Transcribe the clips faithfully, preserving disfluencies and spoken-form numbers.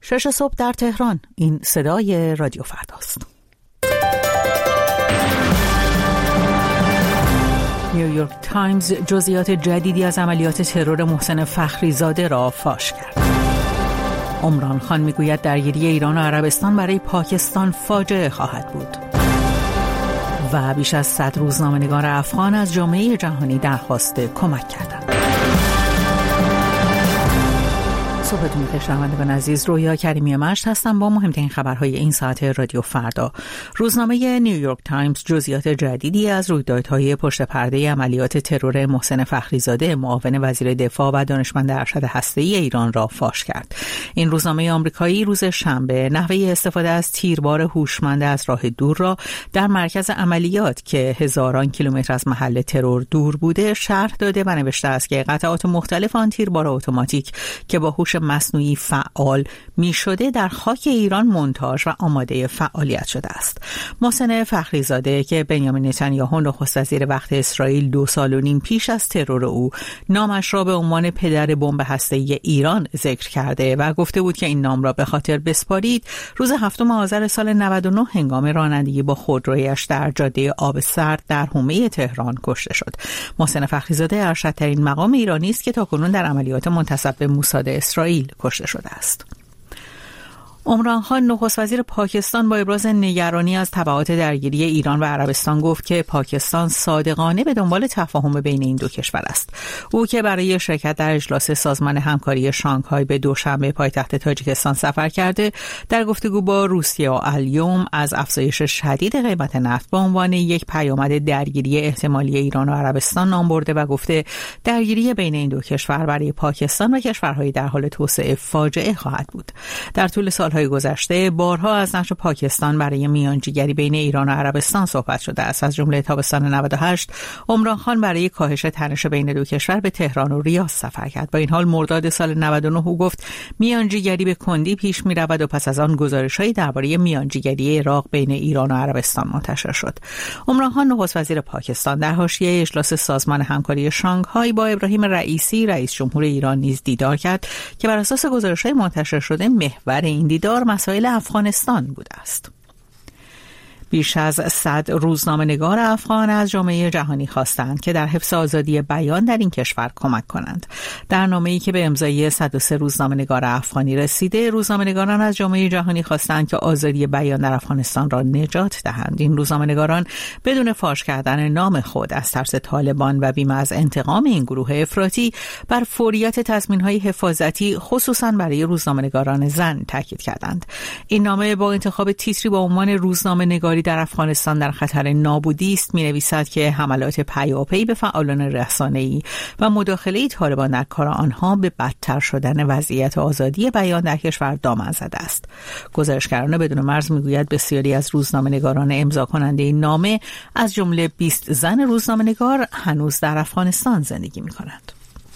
شش صبح در تهران. این صدای رادیو فرداست. نیویورک تایمز جزئیات جدیدی از عملیات ترور محسن فخریزاده را فاش کرد. عمران خان میگوید درگیری ایران و عربستان برای پاکستان فاجعه خواهد بود. و بیش از صد روزنامه‌نگار افغان از جامعه جهانی درخواست کمک کردند. صبحتون بخیر شنوندگان عزیز، رویا کریمی مشت هستم با مهمترین خبرهای این ساعت رادیو فردا. روزنامه نیویورک تایمز جزئیات جدیدی از رویدادهای پشت پرده عملیات ترور محسن فخریزاده معاون وزیر دفاع و دانشمند ارشد هسته‌ای ایران را فاش کرد. این روزنامه آمریکایی روز شنبه نحوه استفاده از تیربار هوشمند از راه دور را در مرکز عملیات که هزاران کیلومتر از محل ترور دور بوده شرح داده و نوشته است که قطعات مختلف آن تیربار اتوماتیک که با هوش مصنوعی فعال می شده در خاک ایران مونتاژ و آماده فعالیت شده است. محسن فخریزاده که بنیامین نتانیاهو نخست وزیر وقت اسرائیل دو سال و نیم پیش از ترور او نامش را به عنوان پدر بمب هسته‌ای ایران ذکر کرده و گفته بود که این نام را به خاطر بسپارید، روز هفتم آذر سال نود و نه هنگام رانندگی با خودرویش در جاده آب سرد در حومه تهران کشته شد. محسن فخریزاده ارشدترین مقام ایرانی است که تاکنون در عملیات منتسب به موساد اسرائیل کشته شده است. عمران خان نخست وزیر پاکستان با ابراز نگرانی از تبعات درگیری ایران و عربستان گفت که پاکستان صادقانه به دنبال تفاهم بین این دو کشور است. او که برای شرکت در اجلاس سازمان همکاری شانگهای به دوشنبه پایتخت تاجیکستان سفر کرده، در گفتگو با روسیه و الیوم از افزایش شدید قیمت نفت به عنوان یک پیامد درگیری احتمالی ایران و عربستان نام برده و گفته درگیری بین این دو کشور برای پاکستان و کشورهای در حال توسعه فاجعه خواهد بود. در طول سالهای گذشته بارها از نقش پاکستان برای میانجیگری بین ایران و عربستان صحبت شده است. از جمله تابستان نود و هشت عمران خان برای کاهش تنش بین دو کشور به تهران و ریاض سفر کرد. با این حال مرداد سال نود و نه او گفت میانجیگری به کندی پیش می رود و پس از آن گزارش‌هایی درباره میانجیگری عراق بین ایران و عربستان منتشر شد. عمران خان نخست وزیر پاکستان در حاشیه اجلاس سازمان همکاری شانگهای با ابراهیم رئیسی رئیس جمهور ایران نیز دیدار کرد که بر اساس گزارش‌های منتشر شده محور این دیدار مسائل افغانستان بوده است. بیش از صد روزنامه‌نگار افغان از جامعه جهانی خواستند که در حفظ آزادی بیان در این کشور کمک کنند. در نامه‌ای که به امضای صد و سه روزنامه‌نگار افغانی رسیده، روزنامه‌نگاران از جامعه جهانی خواستند که آزادی بیان در افغانستان را نجات دهند. این روزنامه‌نگاران بدون فاش کردن نام خود از ترس طالبان و بیم از انتقام این گروه افراطی بر فوریت تضمین‌های حفاظتی خصوصاً برای روزنامه‌نگاران زن تاکید کردند. این نامه با انتخاب تیتری با عنوان روزنامه‌نگاری در افغانستان در خطر نابودی است می‌نویسد که حملات پیاپی به فعالان رسانه‌ای و مداخله طالبان در کار آنها به بدتر شدن وضعیت آزادی بیان در کشور دامن زده است. گزارشگران بدون مرز می‌گوید بسیاری از روزنامه‌نگاران امضا کننده این نامه از جمله بیست زن روزنامه‌نگار هنوز در افغانستان زندگی می‌کنند.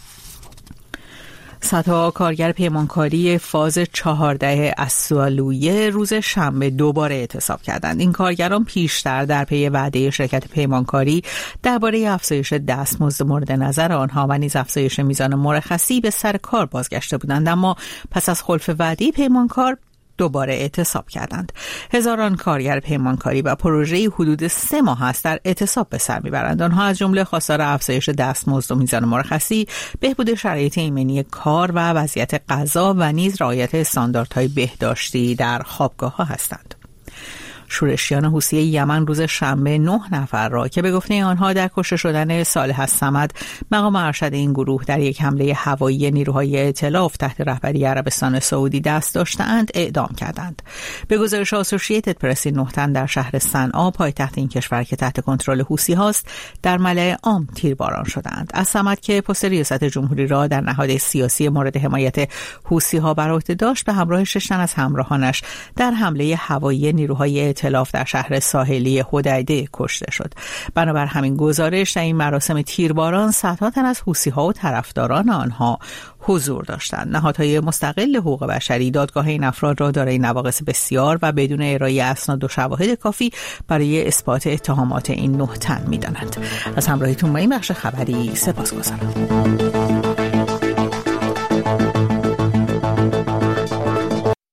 صدها کارگر پیمانکاری فاز چهارده السالویه روز شنبه دوباره اعتصاب کردند. این کارگران پیشتر در پی وعده شرکت پیمانکاری درباره افزایش دستمزد مورد نظر آنها و نیز افزایش میزان مرخصی به سر کار بازگشته بودند، اما پس از خلف وعده پیمانکار دوباره اعتصاب کردند. هزاران کارگر پیمانکاری و پروژه‌ای حدود سه ماه است در اعتصاب به سر میبرند. آنها از جمله خواستار افزایش دستمزد و میزان مرخصی، بهبود شرایط ایمنی کار و وضعیت غذا و نیز رعایت استانداردهای بهداشتی در خوابگاه‌ها هستند. شورشیان حوثی یمن روز شنبه نه نفر را که به گفته آنها در کشته شدن صالح الصمد مقام ارشد این گروه در یک حمله هوایی نیروهای ائتلاف تحت رهبری عربستان سعودی دست داشته‌اند اعدام کردند. به گزارش آسوشییتد پرس، نه تن در شهر صنعا پایتخت این کشور که تحت کنترل حوثی هاست در ملأ عام تیرباران شدند. الصمد که پست ریاست جمهوری را در نهاد سیاسی مورد حمایت حوثی ها بر عهده داشت، به همراه شش تن از همراهانش در حمله هوایی نیروهای ائتلاف در شهر ساحلی حدیده کشته شد. بنابر همین گزارش در این مراسم تیرباران صدها تن از حوثی‌ها و طرفداران آنها حضور داشتند. نهادهای مستقل حقوق بشری دادگاه این افراد را دارای نواقص بسیار و بدون ارائه اسناد و شواهد کافی برای اثبات اتهامات این نه تن می‌دانند. از همراهیتون با این بخش خبری سپاسگزارم.